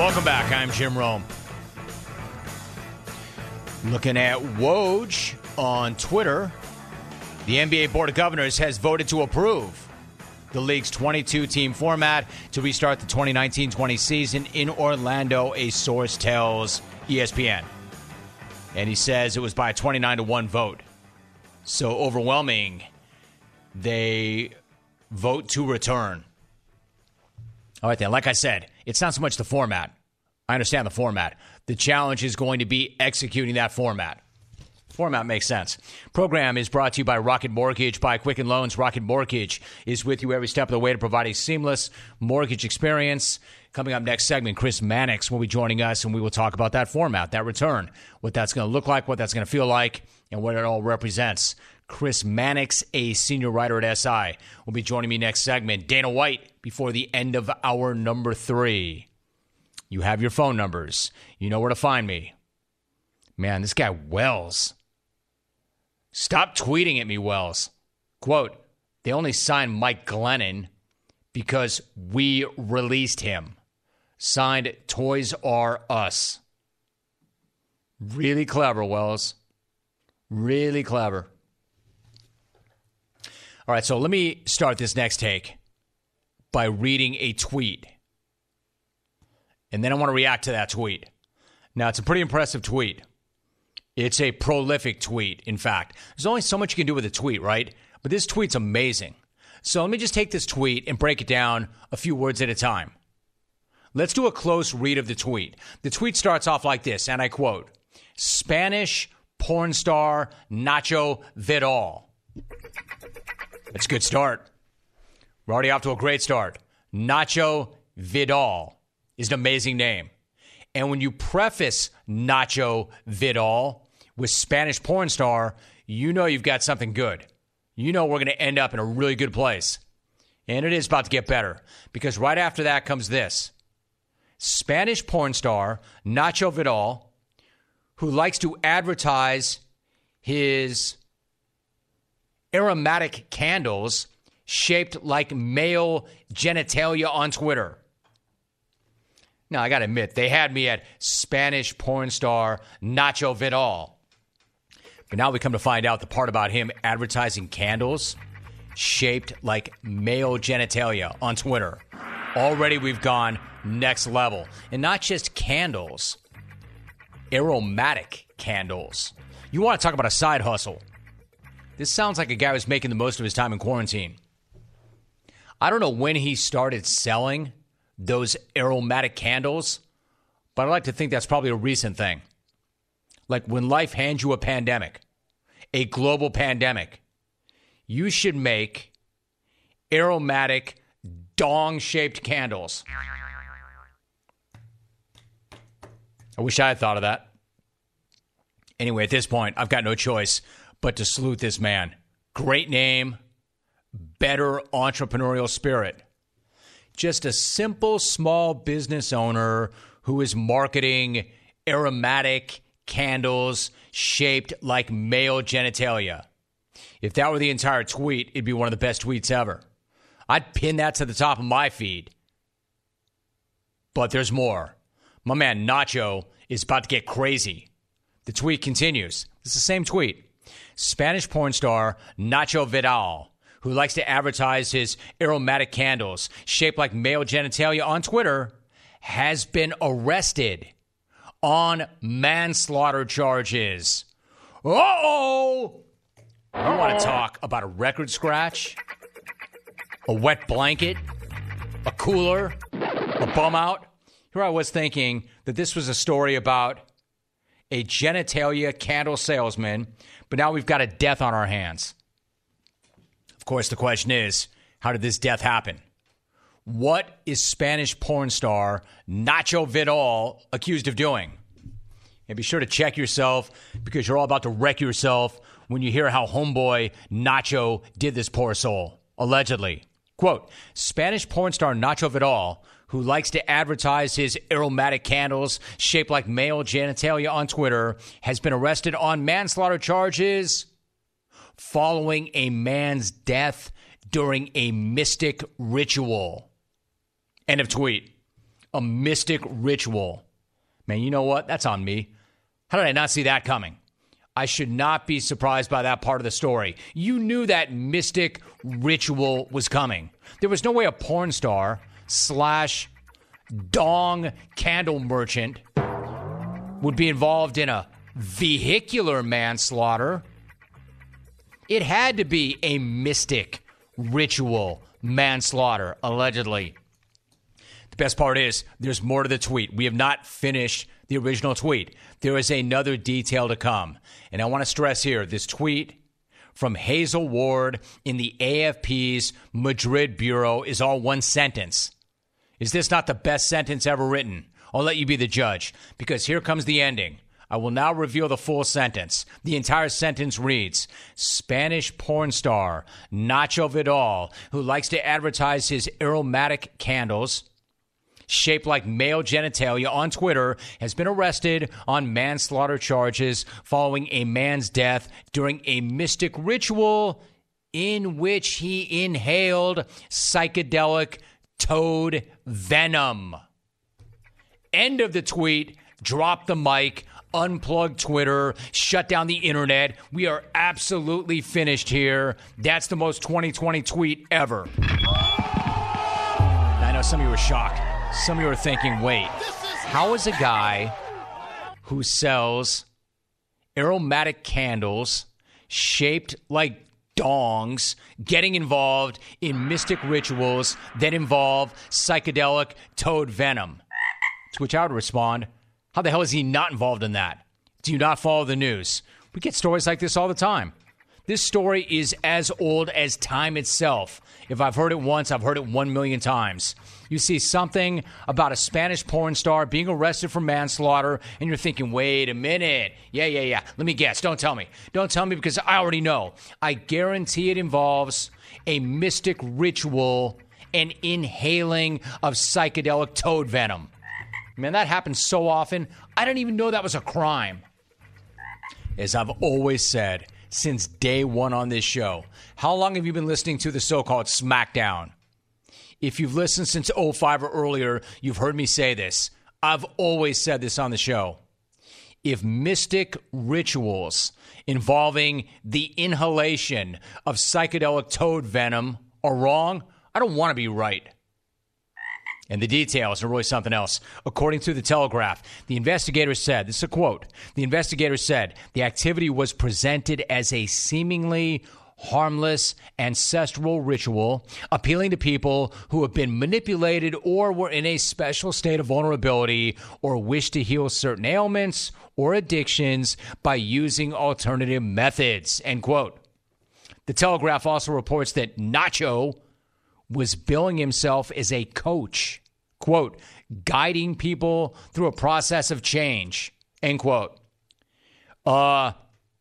Welcome back. I'm Jim Rome. Looking at Woj on Twitter, the NBA Board of Governors has voted to approve the league's 22-team format to restart the 2019-20 season in Orlando, a source tells ESPN. And he says it was by a 29-1 vote. So overwhelming, they vote to return. All right, then, like I said, it's not so much the format. I understand the format. The challenge is going to be executing that format. Format makes sense. Program is brought to you by Rocket Mortgage, by Quicken Loans. Rocket Mortgage is with you every step of the way to provide a seamless mortgage experience. Coming up next segment, Chris Mannix will be joining us, and we will talk about that format, that return, what that's going to look like, what that's going to feel like, and what it all represents. Chris Mannix, a senior writer at SI, will be joining me next segment. Dana White before the end of hour number 3. You have your phone numbers. You know where to find me. Man, this guy Wells. Stop tweeting at me, Wells. Quote, they only signed Mike Glennon because we released him. Signed Toys R Us. Really clever, Wells. Really clever. All right, so let me start this next take by reading a tweet. And then I want to react to that tweet. Now, it's a pretty impressive tweet. It's a prolific tweet, in fact. There's only so much you can do with a tweet, right? But this tweet's amazing. So let me just take this tweet and break it down a few words at a time. Let's do a close read of the tweet. The tweet starts off like this, and I quote, Spanish porn star Nacho Vidal. That's a good start. We're already off to a great start. Nacho Vidal is an amazing name. And when you preface Nacho Vidal with Spanish porn star, you know you've got something good. You know we're going to end up in a really good place. And it is about to get better. Because right after that comes this. Spanish porn star Nacho Vidal, who likes to advertise his aromatic candles shaped like male genitalia on Twitter. Now, I got to admit, they had me at Spanish porn star Nacho Vidal. But now we come to find out the part about him advertising candles shaped like male genitalia on Twitter. Already we've gone next level. And not just candles, aromatic candles. You want to talk about a side hustle. This sounds like a guy who's making the most of his time in quarantine. I don't know when he started selling those aromatic candles, but I like to think that's probably a recent thing. Like when life hands you a pandemic, a global pandemic, you should make aromatic dong-shaped candles. I wish I had thought of that. Anyway, at this point, I've got no choice but to salute this man. Great name, better entrepreneurial spirit. Just a simple small business owner who is marketing aromatic candles shaped like male genitalia. If that were the entire tweet, it'd be one of the best tweets ever. I'd pin that to the top of my feed. But there's more. My man Nacho is about to get crazy. The tweet continues. It's the same tweet. Spanish porn star Nacho Vidal, who likes to advertise his aromatic candles shaped like male genitalia on Twitter, has been arrested on manslaughter charges. Uh-oh! You want to talk about a record scratch? A wet blanket? A cooler? A bum out? Here I was thinking that this was a story about a genitalia candle salesman, but now we've got a death on our hands. Of course, the question is, how did this death happen? What is Spanish porn star Nacho Vidal accused of doing? And be sure to check yourself because you're all about to wreck yourself when you hear how homeboy Nacho did this poor soul, allegedly. Quote, Spanish porn star Nacho Vidal, who likes to advertise his aromatic candles shaped like male genitalia on Twitter, has been arrested on manslaughter charges following a man's death during a mystic ritual. End of tweet. a mystic ritual. Man, you know what? That's on me. How did I not see that coming? I should not be surprised by that part of the story. You knew that mystic ritual was coming. There was no way a porn star / dong candle merchant would be involved in a vehicular manslaughter. It had to be a mystic ritual manslaughter, allegedly. The best part is there's more to the tweet. We have not finished the original tweet. There is another detail to come. And I want to stress here, this tweet from Hazel Ward in the AFP's Madrid bureau is all one sentence. Is this not the best sentence ever written? I'll let you be the judge, because here comes the ending. I will now reveal the full sentence. The entire sentence reads, Spanish porn star Nacho Vidal, who likes to advertise his aromatic candles shaped like male genitalia on Twitter, has been arrested on manslaughter charges following a man's death during a mystic ritual in which he inhaled psychedelic toad venom. End of the tweet. Drop the mic. Unplug Twitter. Shut down the internet. We are absolutely finished here. That's the most 2020 tweet ever. I know some of you were shocked. Some of you are thinking, wait, how is a guy who sells aromatic candles shaped like dongs getting involved in mystic rituals that involve psychedelic toad venom? To which I would respond, how the hell is he not involved in that? Do you not follow the news? We get stories like this all the time. This story is as old as time itself. If I've heard it once, I've heard it 1 million times. You see something about a Spanish porn star being arrested for manslaughter, and you're thinking, wait a minute. Yeah. Let me guess. Don't tell me. Don't tell me, because I already know. I guarantee it involves a mystic ritual and inhaling of psychedelic toad venom. Man, that happens so often, I didn't even know that was a crime. As I've always said, since day one on this show, how long have you been listening to the so-called SmackDown? If you've listened since 05 or earlier, you've heard me say this. I've always said this on the show. If mystic rituals involving the inhalation of psychedelic toad venom are wrong, I don't want to be right. And the details are really something else. According to the Telegraph, the investigator said, this is a quote, the investigator said the activity was presented as a seemingly harmless ancestral ritual appealing to people who have been manipulated or were in a special state of vulnerability or wish to heal certain ailments or addictions by using alternative methods, end quote. The Telegraph also reports that Nacho was billing himself as a coach, quote, guiding people through a process of change, end quote. Coach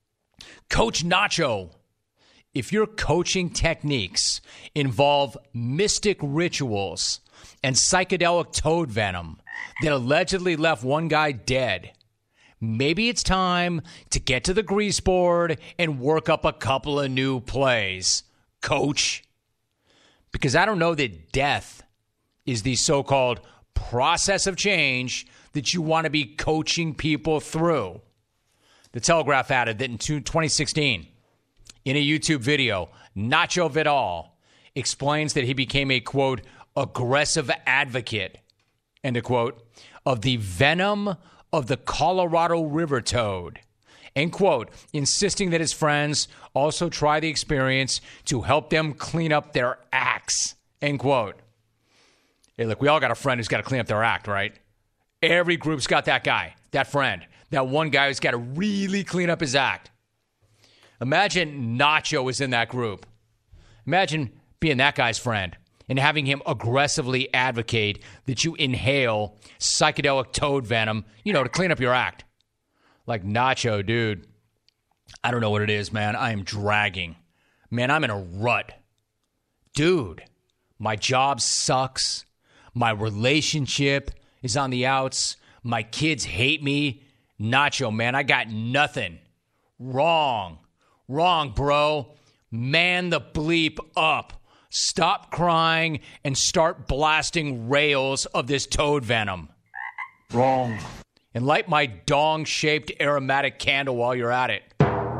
Nacho, if your coaching techniques involve mystic rituals and psychedelic toad venom that allegedly left one guy dead, maybe it's time to get to the grease board and work up a couple of new plays, coach. Because I don't know that death is the so-called process of change that you want to be coaching people through. The Telegraph added that in 2016, in a YouTube video, Nacho Vidal explains that he became a, quote, aggressive advocate, end of quote, of the venom of the Colorado River toad, end quote, insisting that his friends also try the experience to help them clean up their acts, end quote. Hey, look, we all got a friend who's got to clean up their act, right? Every group's got that guy, that friend, that one guy who's got to really clean up his act. Imagine Nacho was in that group. Imagine being that guy's friend and having him aggressively advocate that you inhale psychedelic toad venom, to clean up your act. Like, Nacho, dude, I don't know what it is, man. I am dragging. Man, I'm in a rut. Dude, my job sucks. My relationship is on the outs. My kids hate me. Nacho, man, I got nothing. Wrong, bro. Man the bleep up. Stop crying and start blasting rails of this toad venom. Wrong. And light my dong-shaped aromatic candle while you're at it.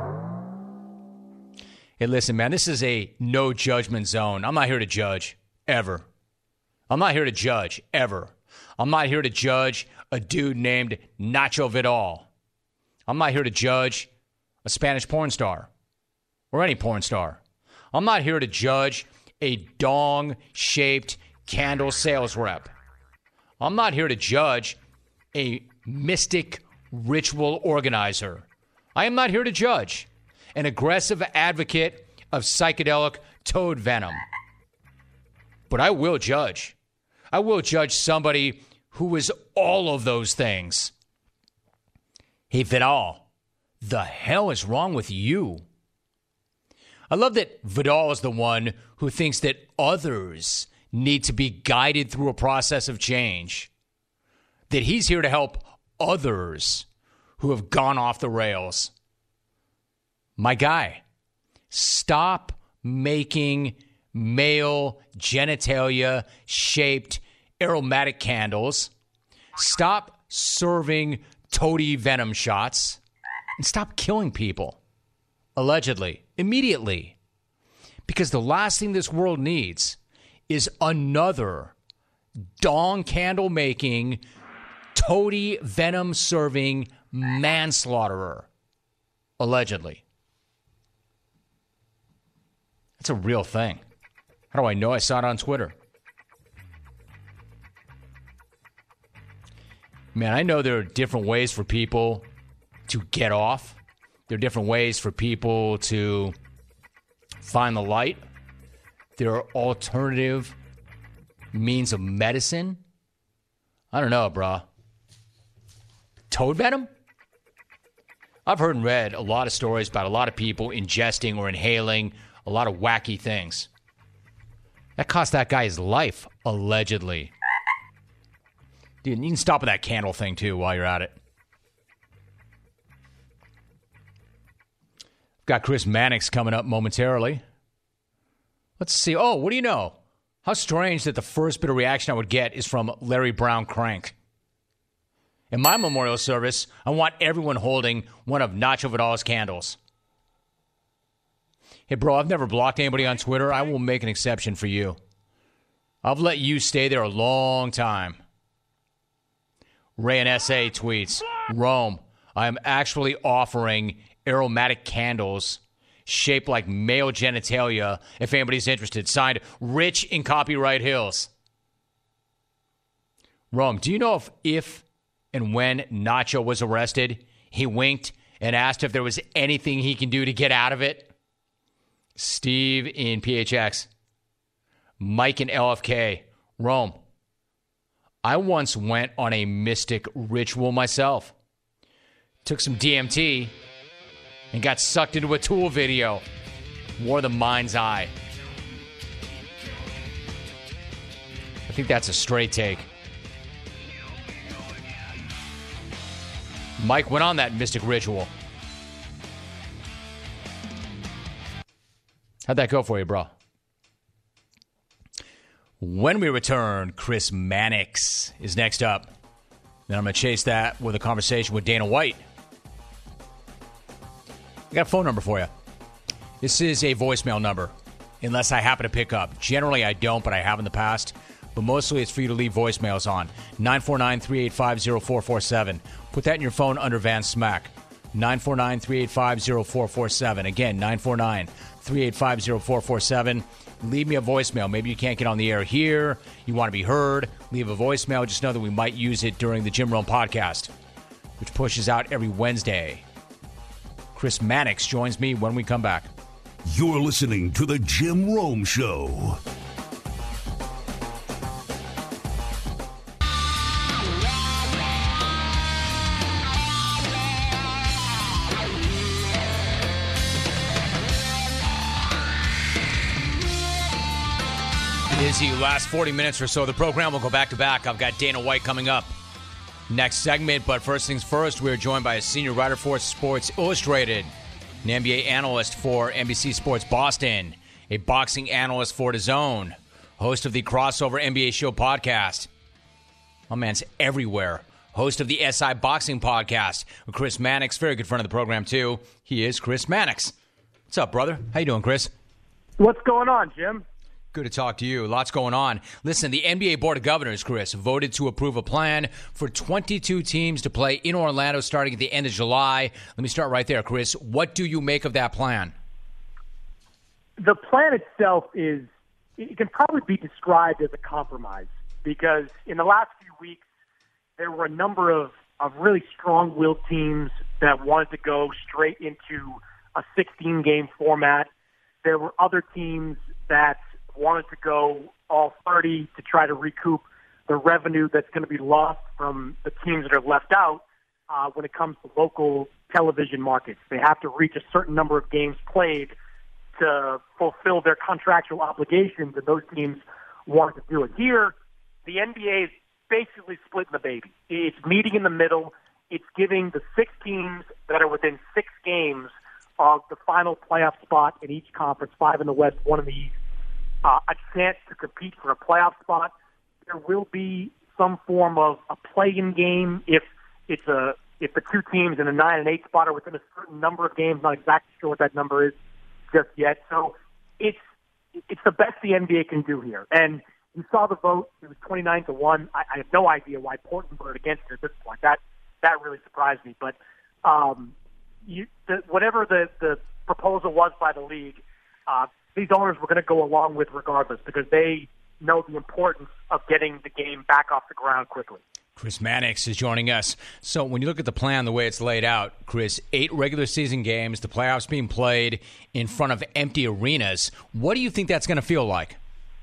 Hey, listen, man, this is a no-judgment zone. I'm not here to judge, ever. I'm not here to judge, ever. I'm not here to judge a dude named Nacho Vidal. I'm not here to judge a Spanish porn star or any porn star. I'm not here to judge a dong-shaped candle sales rep. I'm not here to judge a mystic ritual organizer. I am not here to judge an aggressive advocate of psychedelic toad venom. But I will judge. I will judge somebody who is all of those things. Hey, Vidal, the hell is wrong with you? I love that Vidal is the one who thinks that others need to be guided through a process of change. That he's here to help others who have gone off the rails. My guy, stop making male genitalia shaped aromatic candles. Stop serving toady venom shots. And stop killing people. Allegedly. Immediately. Because the last thing this world needs is another dong candle making, toady venom serving manslaughterer. Allegedly. That's a real thing. How do I know? I saw it on Twitter. Man, I know there are different ways for people to get off. There are different ways for people to find the light. There are alternative means of medicine. I don't know, bro. Toad venom? I've heard and read a lot of stories about a lot of people ingesting or inhaling a lot of wacky things. That cost that guy his life, allegedly. Dude, you can stop with that candle thing, too, while you're at it. Got Chris Mannix coming up momentarily. Let's see. Oh, what do you know? How strange that the first bit of reaction I would get is from Larry Brown Crank. In my memorial service, I want everyone holding one of Nacho Vidal's candles. Hey, bro, I've never blocked anybody on Twitter. I will make an exception for you. I've let you stay there a long time. Ray and SA tweets, Rome, I am actually offering aromatic candles shaped like male genitalia if anybody's interested. Signed, Rich in Copyright Hills. Rome, do you know if and when Nacho was arrested, he winked and asked if there was anything he can do to get out of it? Steve in PHX. Mike in LFK. Rome, I once went on a mystic ritual myself. Took some DMT and got sucked into a Tool video. Wore the mind's eye. I think that's a straight take. Mike went on that mystic ritual. How'd that go for you, bro? When we return, Chris Mannix is next up. Then I'm going to chase that with a conversation with Dana White. I got a phone number for you. This is a voicemail number, unless I happen to pick up. Generally, I don't, but I have in the past. But mostly it's for you to leave voicemails on. 949-385-0447. Put that in your phone under Van Smack. 949-385-0447. Again, 949-385-0447. Leave me a voicemail. Maybe you can't get on the air here. You want to be heard. Leave a voicemail. Just know that we might use it during the Jim Rome podcast, which pushes out every Wednesday. Chris Mannix joins me when we come back. You're listening to The Jim Rome Show. It is the last 40 minutes or so of the program. We'll go back to back. I've got Dana White coming up next segment, but first things first, we're joined by a senior writer for Sports Illustrated, an NBA analyst for NBC Sports Boston, a boxing analyst for DAZN, host of the Crossover NBA Show podcast. My man's everywhere. Host of the SI Boxing podcast with Chris Mannix, very good friend of the program, too. He is Chris Mannix. What's up, brother? How you doing, Chris? What's going on, Jim? Good to talk to you. Lots going on. Listen, the NBA Board of Governors, Chris, voted to approve a plan for 22 teams to play in Orlando starting at the end of July. Let me start right there, Chris. What do you make of that plan? The plan itself it can probably be described as a compromise because in the last few weeks, there were a number of really strong-willed teams that wanted to go straight into a 16-game format. There were other teams that wanted to go all 30 to try to recoup the revenue that's going to be lost from the teams that are left out when it comes to local television markets. They have to reach a certain number of games played to fulfill their contractual obligations, and those teams want to do it. Here, the NBA is basically splitting the baby. It's meeting in the middle. It's giving the 6 teams that are within 6 games of the final playoff spot in each conference, 5 in the West, 1 in the East, a chance to compete for a playoff spot. There will be some form of a play-in game if the 2 teams in a 9 and 8 spot are within a certain number of games. Not exactly sure what that number is just yet. So it's the best the NBA can do here. And you saw the vote; it was 29-1. I have no idea why Portland voted against it at this point. That really surprised me. But whatever the proposal was by the league. These owners were going to go along with regardless because they know the importance of getting the game back off the ground quickly. Chris Mannix is joining us. So when you look at the plan, the way it's laid out, Chris, 8 regular season games, the playoffs being played in front of empty arenas. What do you think that's going to feel like?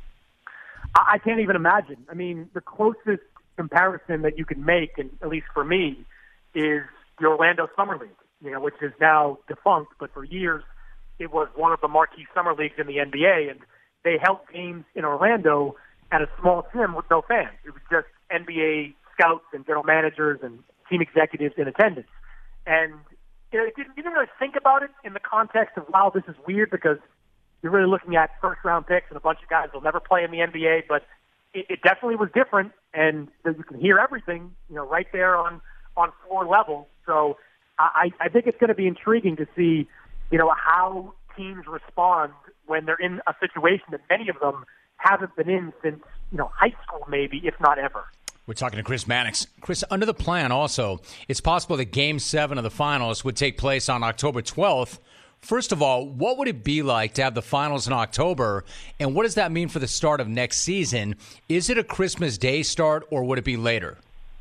I can't even imagine. I mean, the closest comparison that you can make, and at least for me, is the Orlando Summer League, which is now defunct, but for years it was one of the marquee summer leagues in the NBA, and they held games in Orlando at a small gym with no fans. It was just NBA scouts and general managers and team executives in attendance. And you didn't really think about it in the context of, wow, this is weird because you're really looking at first-round picks and a bunch of guys will never play in the NBA, but it definitely was different, and you can hear everything, right there on floor level. So I think it's going to be intriguing to see how teams respond when they're in a situation that many of them haven't been in since, high school maybe, if not ever. We're talking to Chris Mannix. Chris, under the plan also, it's possible that Game 7 of the finals would take place on October 12th. First of all, what would it be like to have the finals in October, and what does that mean for the start of next season? Is it a Christmas Day start, or would it be later?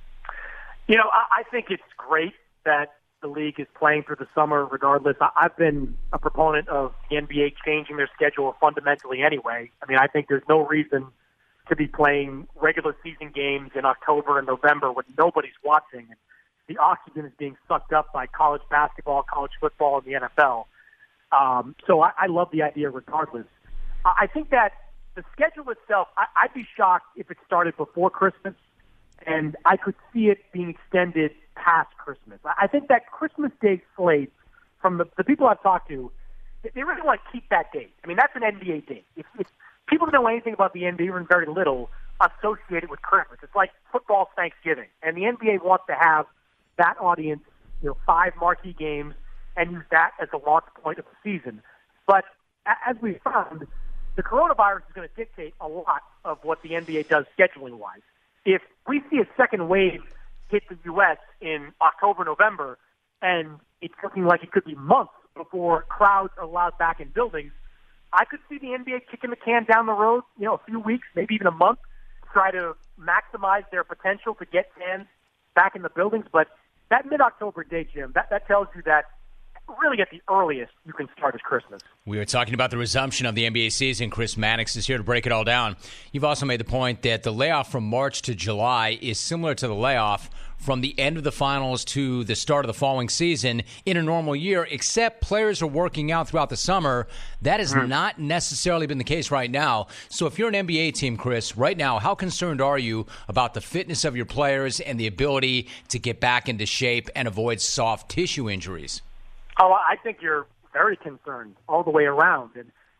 I think it's great that the league is playing through the summer regardless. I've been a proponent of the NBA changing their schedule fundamentally anyway. I mean, I think there's no reason to be playing regular season games in October and November when nobody's watching. And the oxygen is being sucked up by college basketball, college football, and the NFL. So I love the idea regardless. I think that the schedule itself, I'd be shocked if it started before Christmas, and I could see it being extended past Christmas. I think that Christmas Day slate, from the people I've talked to, they really want to keep that date. I mean, that's an NBA date. If people don't know anything about the NBA, even very little, associated with Christmas. It's like football Thanksgiving. And the NBA wants to have that audience, 5 marquee games, and use that as the launch point of the season. But as we found, the coronavirus is going to dictate a lot of what the NBA does scheduling-wise. If we see a second wave hit the U.S. in October, November, and it's looking like it could be months before crowds are allowed back in buildings, I could see the NBA kicking the can down the road, a few weeks, maybe even a month, to try to maximize their potential to get fans back in the buildings. But that mid-October date, Jim, that tells you that really at the earliest you can start at Christmas. We were talking about the resumption of the NBA season. Chris Mannix is here to break it all down. You've also made the point that the layoff from March to July is similar to the layoff from the end of the finals to the start of the following season in a normal year, except players are working out throughout the summer. That has not necessarily been the case right now. So if you're an NBA team, Chris, right now, how concerned are you about the fitness of your players and the ability to get back into shape and avoid soft tissue injuries? Oh, I think you're very concerned all the way around. And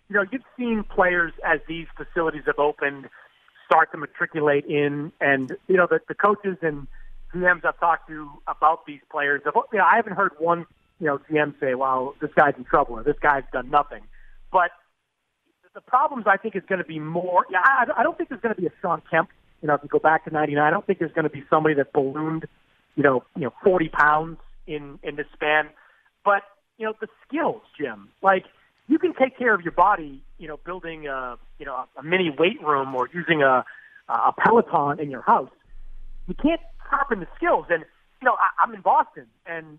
you've seen players as these facilities have opened start to matriculate in, and the coaches and GMs I've talked to about these players, I haven't heard one GM say, "Well, this guy's in trouble," or "This guy's done nothing." But the problems I think is going to be more. I don't think there's going to be a Sean Kemp. If you go back to '99, I don't think there's going to be somebody that ballooned, 40 pounds in this span. But the skills, Jim, like you can take care of your body, building a mini weight room or using a Peloton in your house. You can't sharpen the skills. And I'm in Boston, and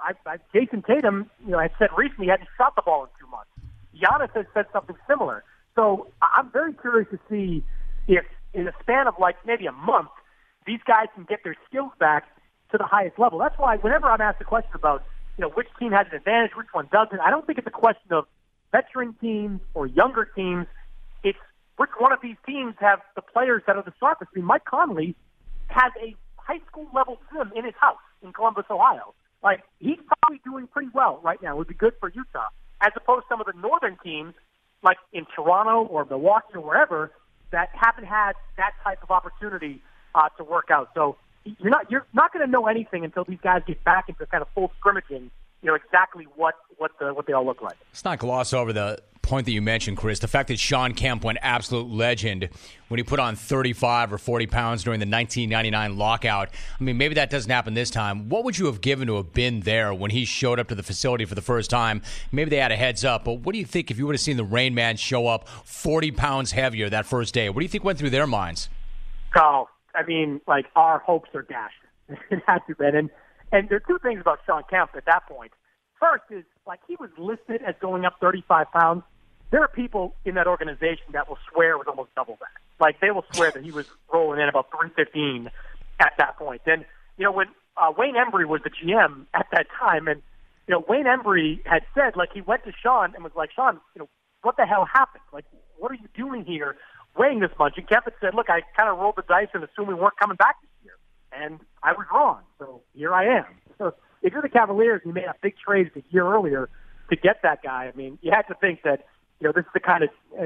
Jason Tatum, had said recently he hadn't shot the ball in 2 months. Giannis has said something similar. So I'm very curious to see if in a span of like maybe a month, these guys can get their skills back to the highest level. That's why whenever I'm asked a question about, which team has an advantage, which one doesn't, I don't think it's a question of veteran teams or younger teams. It's which one of these teams have the players that are the sharpest. I mean, Mike Conley has a high school level gym in his house in Columbus, Ohio. Like, he's probably doing pretty well right now. It would be good for Utah, as opposed to some of the northern teams, like in Toronto or Milwaukee or wherever, that haven't had that type of opportunity to work out. So you're not going to know anything until these guys get back into kind of full scrimmaging, exactly what they all look like. Let's not gloss over the point that you mentioned, Chris, the fact that Sean Kemp went absolute legend when he put on 35 or 40 pounds during the 1999 lockout. I mean, maybe that doesn't happen this time. What would you have given to have been there when he showed up to the facility for the first time? Maybe they had a heads up, but what do you think if you would have seen the Rain Man show up 40 pounds heavier that first day? What do you think went through their minds? Oh, I mean, like, our hopes are dashed. It had to be. And there are two things about Sean Kemp at that point. First is, like, he was listed as going up 35 pounds. There are people in that organization that will swear it was almost double that. Like, they will swear that he was rolling in about 315 at that point. And, when Wayne Embry was the GM at that time, and, Wayne Embry had said, like, he went to Sean and was like, "Sean, what the hell happened? Like, what are you doing here weighing this much?" And Kemp had said, "Look, I kind of rolled the dice and assumed we weren't coming back this year. And I was wrong. So here I am." So if you're the Cavaliers and you made a big trade a year earlier to get that guy, I mean, you had to think that, this is the kind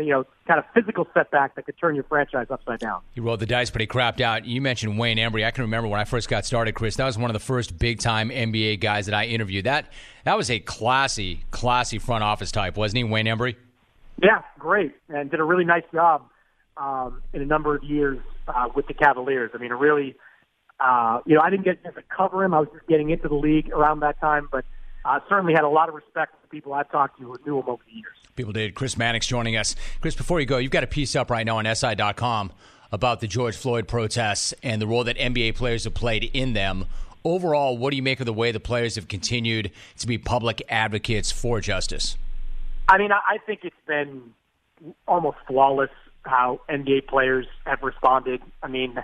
of physical setback that could turn your franchise upside down. He rolled the dice, but he crapped out. You mentioned Wayne Embry. I can remember when I first got started, Chris, that was one of the first big-time NBA guys that I interviewed. That was a classy front office type, wasn't he, Wayne Embry? Yeah, great, and did a really nice job in a number of years with the Cavaliers. I mean, it really, I didn't get to cover him. I was just getting into the league around that time, but certainly had a lot of respect for the people I've talked to who knew him over the years. People did. Chris Mannix joining us. Chris, before you go, you've got a piece up right now on SI.com about the George Floyd protests and the role that NBA players have played in them. Overall, what do you make of the way the players have continued to be public advocates for justice? I mean, I think it's been almost flawless how NBA players have responded. I mean,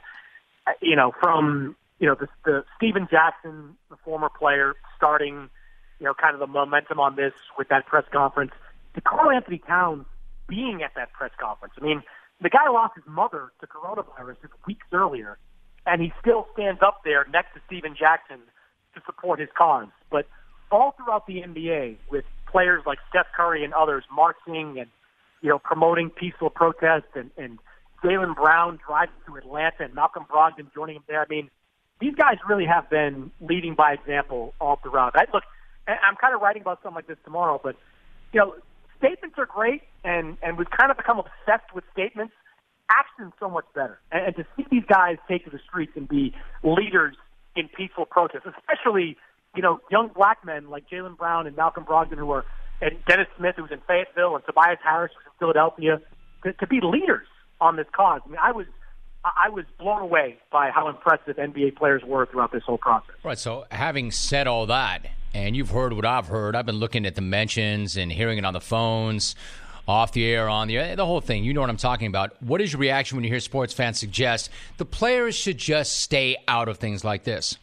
from, the Steven Jackson, the former player, starting, kind of the momentum on this with that press conference, to Karl Anthony Towns being at that press conference. I mean, the guy lost his mother to coronavirus just weeks earlier, and he still stands up there next to Steven Jackson to support his cause. But all throughout the NBA, with players like Steph Curry and others marching and, promoting peaceful protest, and Jaylen Brown driving to Atlanta and Malcolm Brogdon joining him there. I mean, these guys really have been leading by example all throughout. Look, I'm kind of writing about something like this tomorrow, but, statements are great, and we've kind of become obsessed with statements. Action's so much better. And to see these guys take to the streets and be leaders in peaceful protests, especially, young black men like Jaylen Brown and Malcolm Brogdon and Dennis Smith, who's in Fayetteville, and Tobias Harris, who's in Philadelphia, to be leaders on this cause. I mean, I was blown away by how impressive NBA players were throughout this whole process. Right, so having said all that, and you've heard what I've heard, I've been looking at the mentions and hearing it on the phones, off the air, on the air, the whole thing. You know what I'm talking about. What is your reaction when you hear sports fans suggest the players should just stay out of things like this?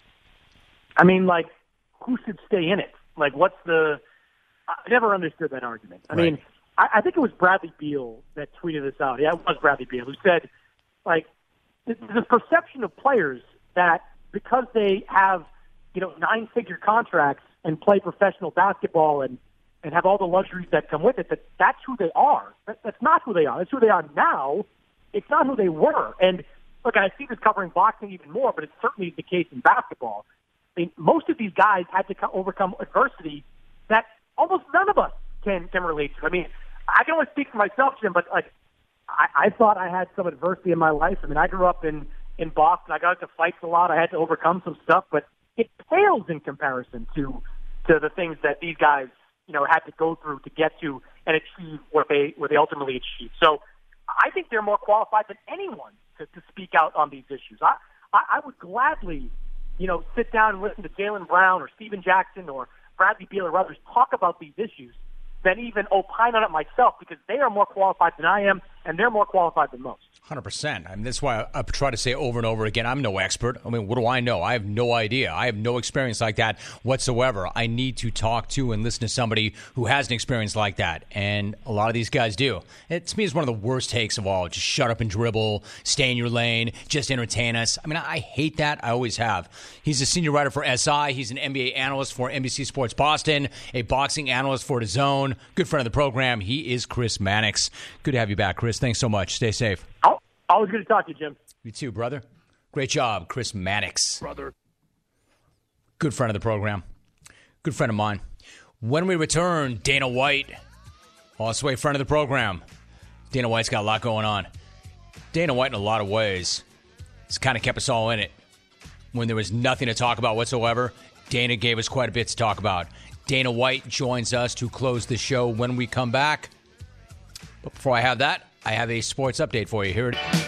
I mean, like, who should stay in it? Like, I never understood that argument. I mean, I think it was Bradley Beal that tweeted this out. Yeah, it was Bradley Beal who said, like, the perception of players that because they have, 9-figure contracts and play professional basketball and, and have all the luxuries that come with it, that's who they are. That's not who they are. That's who they are now. It's not who they were. And look, I see this covering boxing even more, but it's certainly the case in basketball. I mean, most of these guys had to overcome adversity that almost none of us can relate to. I mean, I can only speak for myself, Jim, but like I thought I had some adversity in my life. I mean, I grew up in Boston. I got into fights a lot. I had to overcome some stuff, but it pales in comparison to the things that these guys, had to go through to get to and achieve what they ultimately achieved. So I think they're more qualified than anyone to speak out on these issues. I would gladly, sit down and listen to Jaylen Brown or Steven Jackson or Bradley Beal or others talk about these issues than even opine on it myself, because they are more qualified than I am, and they're more qualified than most. 100%. I mean, that's why I try to say over and over again, I'm no expert. I mean, what do I know? I have no idea. I have no experience like that whatsoever. I need to talk to and listen to somebody who has an experience like that, and a lot of these guys do. It, to me, is one of the worst takes of all. Just shut up and dribble, stay in your lane, just entertain us. I mean, I hate that. I always have. He's a senior writer for SI. He's an NBA analyst for NBC Sports Boston, a boxing analyst for DAZN. Good friend of the program. He is Chris Mannix. Good to have you back, Chris. Thanks so much. Stay safe. Always good to talk to you, Jim. You too, brother. Great job, Chris Mannix. Brother. Good friend of the program. Good friend of mine. When we return, Dana White, also a friend of the program. Dana White's got a lot going on. Dana White, in a lot of ways, has kind of kept us all in it. When there was nothing to talk about whatsoever, Dana gave us quite a bit to talk about. Dana White joins us to close the show when we come back. But before I have that, I have a sports update for you. Here it is.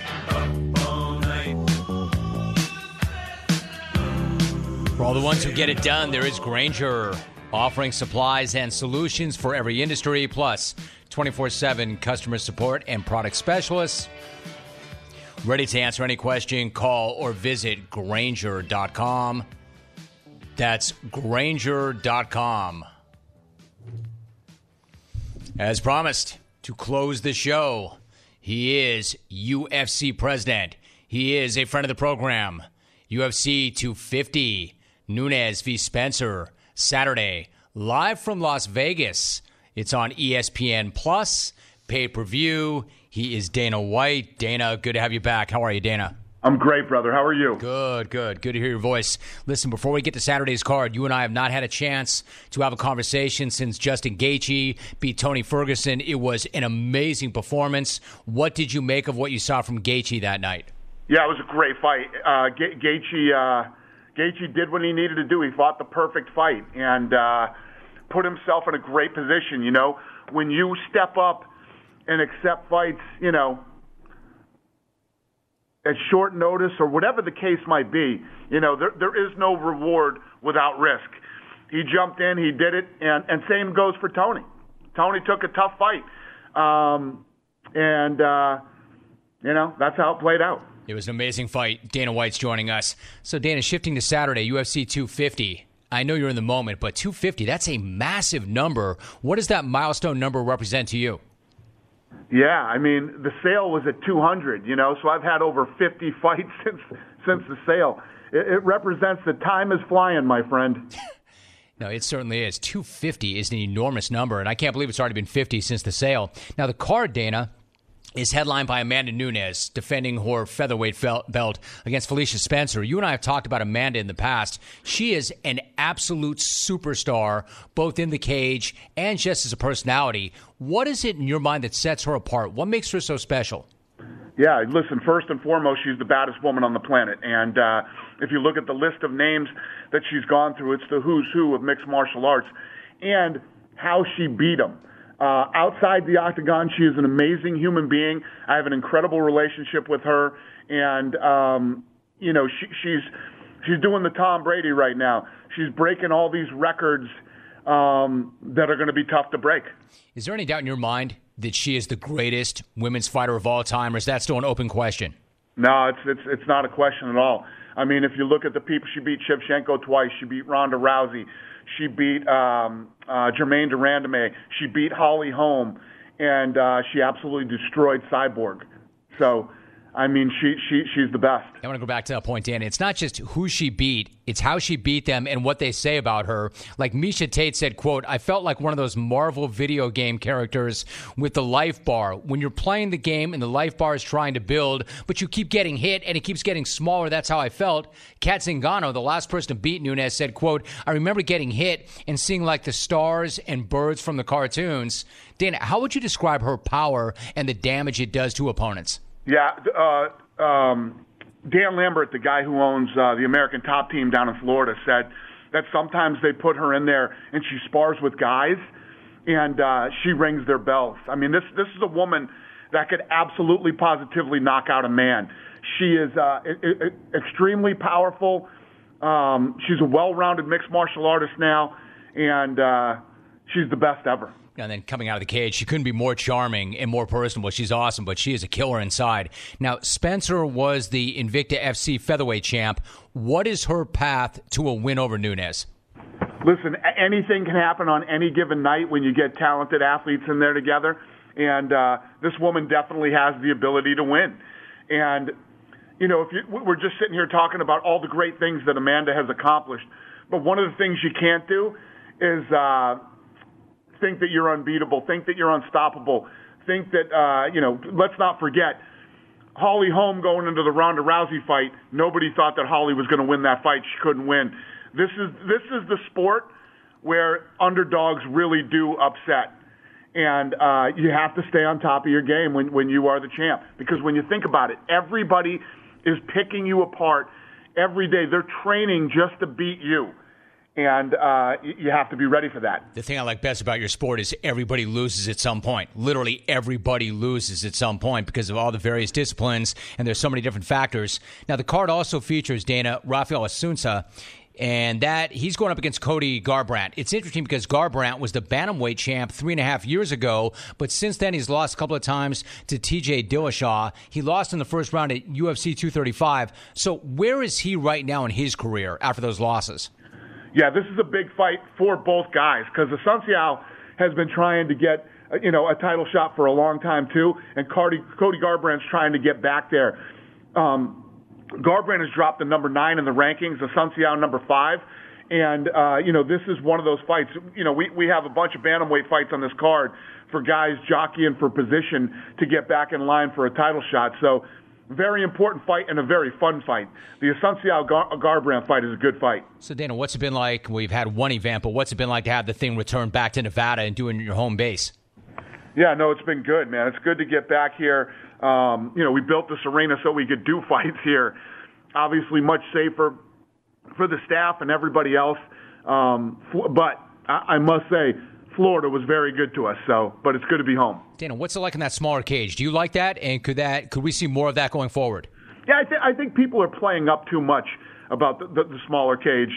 For all the ones who get it done, there is Grainger, offering supplies and solutions for every industry, plus 24/7 customer support and product specialists. Ready to answer any question, call or visit Grainger.com. That's Grainger.com. As promised, to close the show, he is UFC president. He is a friend of the program. UFC 250, Nunes v. Spencer, Saturday, live from Las Vegas. It's on ESPN Plus, pay-per-view. He is Dana White. Dana, good to have you back. How are you, Dana? I'm great, brother. How are you? Good. Good to hear your voice. Listen, before we get to Saturday's card, you and I have not had a chance to have a conversation since Justin Gaethje beat Tony Ferguson. It was an amazing performance. What did you make of what you saw from Gaethje that night? Yeah, it was a great fight. Gaethje did what he needed to do. He fought the perfect fight and put himself in a great position. When you step up and accept fights, at short notice or whatever the case might be, there is no reward without risk. He jumped in, he did it, and same goes for Tony. Tony took a tough fight, and that's how it played out. It was an amazing fight. Dana White's joining us. So, Dana, shifting to Saturday, UFC 250. I know you're in the moment, but 250, that's a massive number. What does that milestone number represent to you? Yeah, I mean, the sale was at 200, so I've had over 50 fights since the sale. It represents that time is flying, my friend. No, it certainly is. 250 is an enormous number, and I can't believe it's already been 50 since the sale. Now, the card, Dana, is headlined by Amanda Nunes defending her featherweight belt against Felicia Spencer. You and I have talked about Amanda in the past. She is an absolute superstar, both in the cage and just as a personality. What is it in your mind that sets her apart? What makes her so special? Yeah, listen, first and foremost, she's the baddest woman on the planet. And if you look at the list of names that she's gone through, it's the who's who of mixed martial arts. And how she beat them. Outside the octagon, she is an amazing human being. I have an incredible relationship with her, and she's doing the Tom Brady right now. She's breaking all these records that are going to be tough to break. Is there any doubt in your mind that she is the greatest women's fighter of all time, or is that still an open question? No, it's not a question at all. I mean, if you look at the people, she beat Shevchenko twice. She beat Ronda Rousey. She beat Germaine de Randamie. She beat Holly Holm. And she absolutely destroyed Cyborg. So I mean, she's the best. I want to go back to that point, Danny. It's not just who she beat, it's how she beat them and what they say about her. Like Misha Tate said, quote, I felt like one of those Marvel video game characters with the life bar. When you're playing the game and the life bar is trying to build, but you keep getting hit and it keeps getting smaller, that's how I felt. Kat Zingano, the last person to beat Nunes, said, quote, I remember getting hit and seeing like the stars and birds from the cartoons. Dana, how would you describe her power and the damage it does to opponents? Yeah, Dan Lambert, the guy who owns the American Top Team down in Florida, said that sometimes they put her in there and she spars with guys and she rings their bells. I mean, this is a woman that could absolutely positively knock out a man. She is extremely powerful. She's a well-rounded mixed martial artist now, and she's the best ever. And then coming out of the cage, she couldn't be more charming and more personable. She's awesome, but she is a killer inside. Now, Spencer was the Invicta FC featherweight champ. What is her path to a win over Nunes? Listen, anything can happen on any given night when you get talented athletes in there together, and this woman definitely has the ability to win. And, you know, we're just sitting here talking about all the great things that Amanda has accomplished, but one of the things you can't do is think that you're unbeatable, think that you're unstoppable, think that, let's not forget, Holly Holm going into the Ronda Rousey fight, nobody thought that Holly was going to win that fight. She couldn't win. This is the sport where underdogs really do upset. And you have to stay on top of your game when you are the champ. Because when you think about it, everybody is picking you apart every day. They're training just to beat you. And you have to be ready for that. The thing I like best about your sport is everybody loses at some point. Literally everybody loses at some point because of all the various disciplines, and there's so many different factors. Now, the card also features, Dana, Rafael Assunção, and that he's going up against Cody Garbrandt. It's interesting because Garbrandt was the bantamweight champ 3.5 years ago, but since then he's lost a couple of times to TJ Dillashaw. He lost in the first round at UFC 235. So where is he right now in his career after those losses? Yeah, this is a big fight for both guys because Assunção has been trying to get, a title shot for a long time too, and Cody Garbrandt's trying to get back there. Garbrandt has dropped to number 9 in the rankings, Assunção number 5, and this is one of those fights. We have a bunch of bantamweight fights on this card for guys jockeying for position to get back in line for a title shot. So, very important fight and a very fun fight. The Assunção Garbrandt fight is a good fight. So, Dana, what's it been like? We've had one event, but what's it been like to have the thing return back to Nevada and doing your home base? Yeah, no, it's been good, man. It's good to get back here. We built this arena so we could do fights here. Obviously, much safer for the staff and everybody else. But I must say, Florida was very good to us. But it's good to be home. Dana, what's it like in that smaller cage? Do you like that? And could we see more of that going forward? Yeah, I think people are playing up too much about the smaller cage.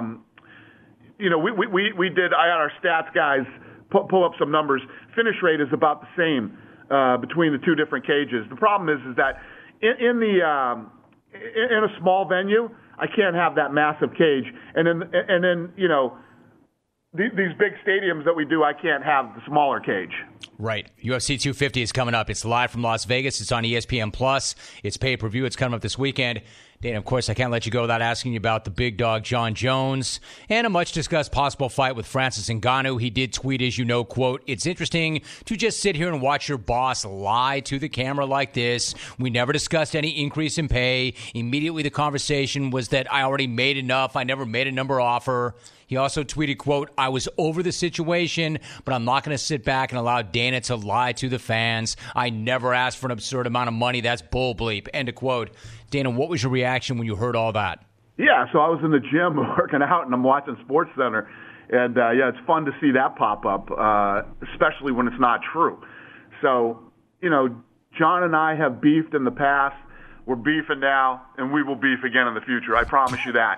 We did. I had our stats guys pull up some numbers. Finish rate is about the same between the two different cages. The problem is that in a small venue, I can't have that massive cage, and then these big stadiums that we do, I can't have the smaller cage. Right. UFC 250 is coming up. It's live from Las Vegas. It's on ESPN Plus. It's pay-per-view. It's coming up this weekend. Dana, of course, I can't let you go without asking you about the big dog, John Jones, and a much-discussed possible fight with Francis Ngannou. He did tweet, as you know, quote, it's interesting to just sit here and watch your boss lie to the camera like this. We never discussed any increase in pay. Immediately the conversation was that I already made enough. I never made a number offer. He also tweeted, quote, I was over the situation, but I'm not going to sit back and allow Dana to lie to the fans. I never asked for an absurd amount of money. That's bull bleep. End of quote. Dana, what was your reaction when you heard all that? Yeah, so I was in the gym working out, and I'm watching SportsCenter. And, it's fun to see that pop up, especially when it's not true. So, John and I have beefed in the past. We're beefing now, and we will beef again in the future. I promise you that.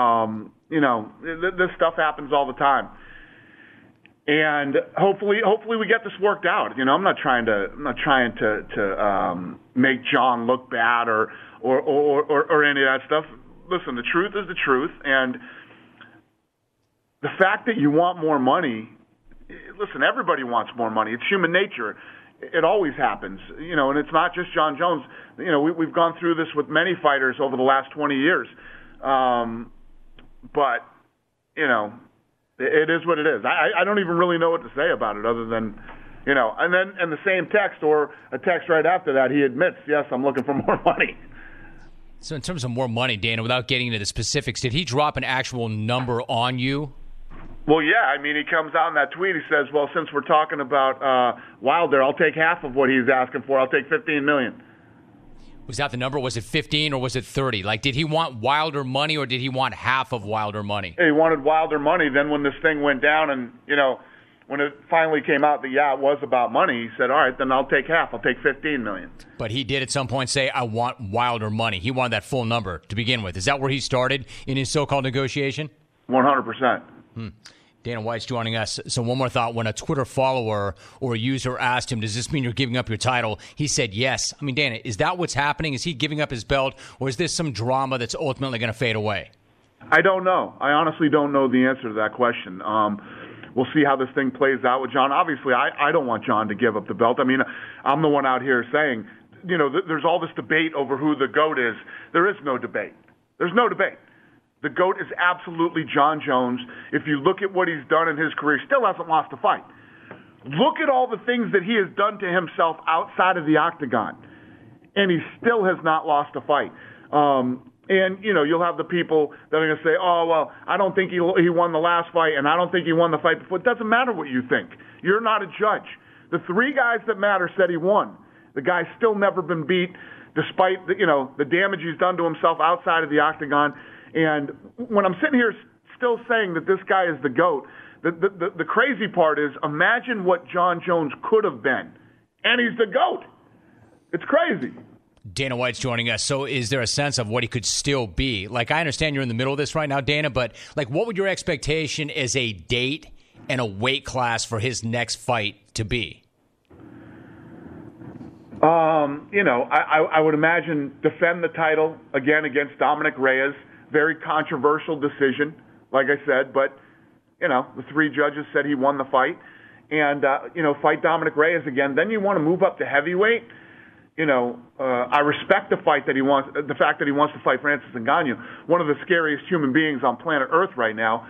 This stuff happens all the time. And hopefully we get this worked out. I'm not trying to make John look bad or any of that stuff. Listen, the truth is the truth, and the fact that you want more money. Listen, everybody wants more money. It's human nature. It always happens, and it's not just Jon Jones. We've gone through this with many fighters over the last 20 years. But, it is what it is. I don't even really know what to say about it other than, and then in the same text or a text right after that, he admits, yes, I'm looking for more money. So in terms of more money, Dana, without getting into the specifics, did he drop an actual number on you? Well, yeah. He comes out in that tweet. He says, well, since we're talking about Wilder, I'll take half of what he's asking for. I'll take $15 million. Was that the number? Was it 15 or was it 30? Like, did he want Wilder money or did he want half of Wilder money? He wanted Wilder money. Then when this thing went down and, when it finally came out that, it was about money, he said, all right, then I'll take half. I'll take $15 million. But he did at some point say, I want Wilder money. He wanted that full number to begin with. Is that where he started in his so-called negotiation? 100%. Dana White's joining us. So one more thought. When a Twitter follower or a user asked him, does this mean you're giving up your title? He said yes. Dana, is that what's happening? Is he giving up his belt, or is this some drama that's ultimately going to fade away? I don't know. I honestly don't know the answer to that question. We'll see how this thing plays out with Jon. Obviously, I don't want Jon to give up the belt. I'm the one out here saying, there's all this debate over who the GOAT is. There is no debate. There's no debate. The GOAT is absolutely Jon Jones. If you look at what he's done in his career, he still hasn't lost a fight. Look at all the things that he has done to himself outside of the octagon, and he still has not lost a fight. And, you'll have the people that are going to say, oh, well, I don't think he won the last fight, and I don't think he won the fight before. It doesn't matter what you think. You're not a judge. The three guys that matter said he won. The guy's still never been beat, despite the damage he's done to himself outside of the octagon. And when I'm sitting here still saying that this guy is the GOAT, the crazy part is imagine what Jon Jones could have been. And he's the GOAT. It's crazy. Dana White's joining us. So is there a sense of what he could still be? Like, I understand you're in the middle of this right now, Dana, but what would your expectation as a date and a weight class for his next fight to be? I would imagine defend the title again against Dominic Reyes. Very controversial decision, like I said, but, the three judges said he won the fight. And, fight Dominic Reyes again. Then you want to move up to heavyweight. I respect the fact that he wants to fight Francis Ngannou, one of the scariest human beings on planet Earth right now.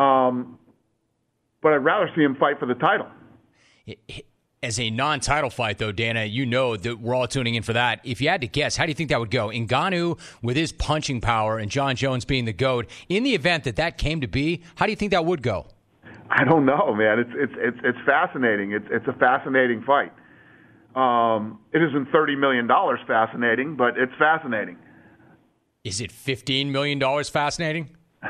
But I'd rather see him fight for the title. As a non-title fight, though, Dana, that we're all tuning in for that. If you had to guess, how do you think that would go? Ngannou with his punching power and Jon Jones being the GOAT, in the event that came to be, how do you think that would go? I don't know, man. It's fascinating. It's a fascinating fight. It isn't $30 million fascinating, but it's fascinating. Is it $15 million fascinating?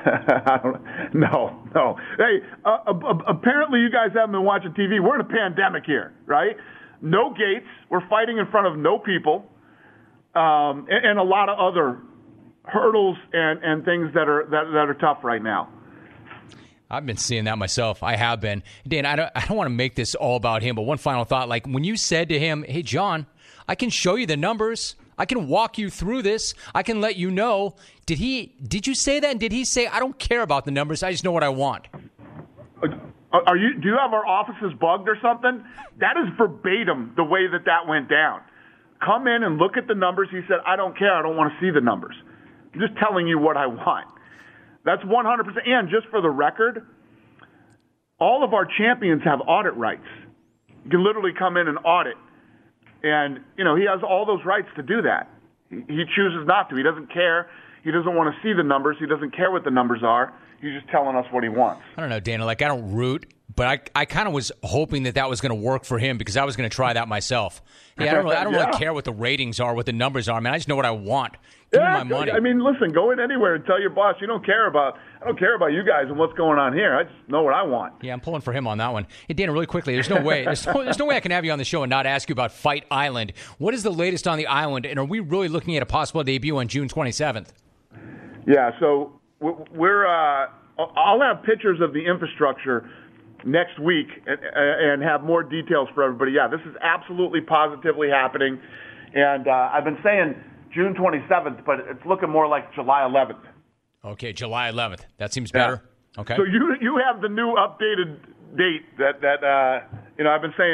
No. Hey, apparently you guys haven't been watching TV. We're in a pandemic here, right? No gates. We're fighting in front of no people, and a lot of other hurdles and things that are tough right now. I've been seeing that myself. I have been. Dan, I don't want to make this all about him, but one final thought. When you said to him, hey, Jon, I can show you the numbers. I can walk you through this. I can let you know. Did you say that? And did he say, I don't care about the numbers. I just know what I want? Do you have our offices bugged or something? That is verbatim the way that went down. Come in and look at the numbers. He said, I don't care. I don't want to see the numbers. I'm just telling you what I want. That's 100%. And just for the record, all of our champions have audit rights. You can literally come in and audit. And, he has all those rights to do that. He chooses not to. He doesn't care. He doesn't want to see the numbers. He doesn't care what the numbers are. He's just telling us what he wants. I don't know, Dana. I don't root, but I kind of was hoping that was going to work for him because I was going to try that myself. Hey, I don't really care what the ratings are, what the numbers are. I just know what I want. Give me my money. Listen, go in anywhere and tell your boss I don't care about you guys and what's going on here. I just know what I want. Yeah, I'm pulling for him on that one. Hey, Dana, really quickly, there's no way I can have you on the show and not ask you about Fight Island. What is the latest on the island, and are we really looking at a possible debut on June 27th? Yeah, so we're I'll have pictures of the infrastructure next week and have more details for everybody. Yeah, this is absolutely positively happening, and I've been saying June 27th, but it's looking more like July 11th. Okay, July 11th. That seems better. Yeah. Okay. So you have the new updated date that I've been saying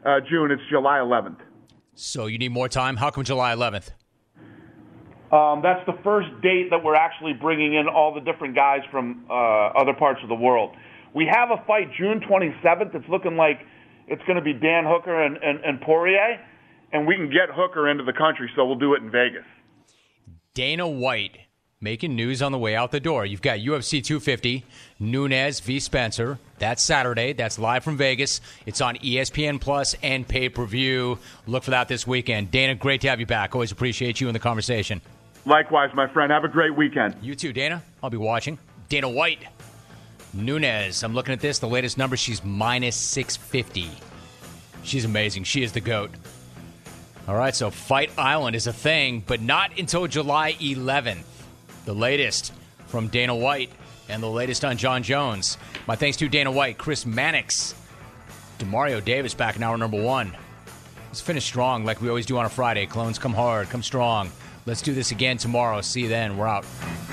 June. It's July 11th. So you need more time? How come July 11th? That's the first date that we're actually bringing in all the different guys from other parts of the world. We have a fight June 27th. It's looking like it's going to be Dan Hooker and Poirier, and we can get Hooker into the country, so we'll do it in Vegas. Dana White making news on the way out the door. You've got UFC 250, Nunes v. Spencer. That's Saturday. That's live from Vegas. It's on ESPN Plus and pay-per-view. Look for that this weekend. Dana, great to have you back. Always appreciate you in the conversation. Likewise, my friend. Have a great weekend. You too, Dana. I'll be watching. Dana White. Nunes. I'm looking at this. The latest number, she's minus 650. She's amazing. She is the GOAT. All right, so Fight Island is a thing, but not until July 11th. The latest from Dana White and the latest on Jon Jones. My thanks to Dana White, Chris Mannix, Demario Davis back in hour number 1. Let's finish strong like we always do on a Friday. Clones, come hard, come strong. Let's do this again tomorrow. See you then. We're out.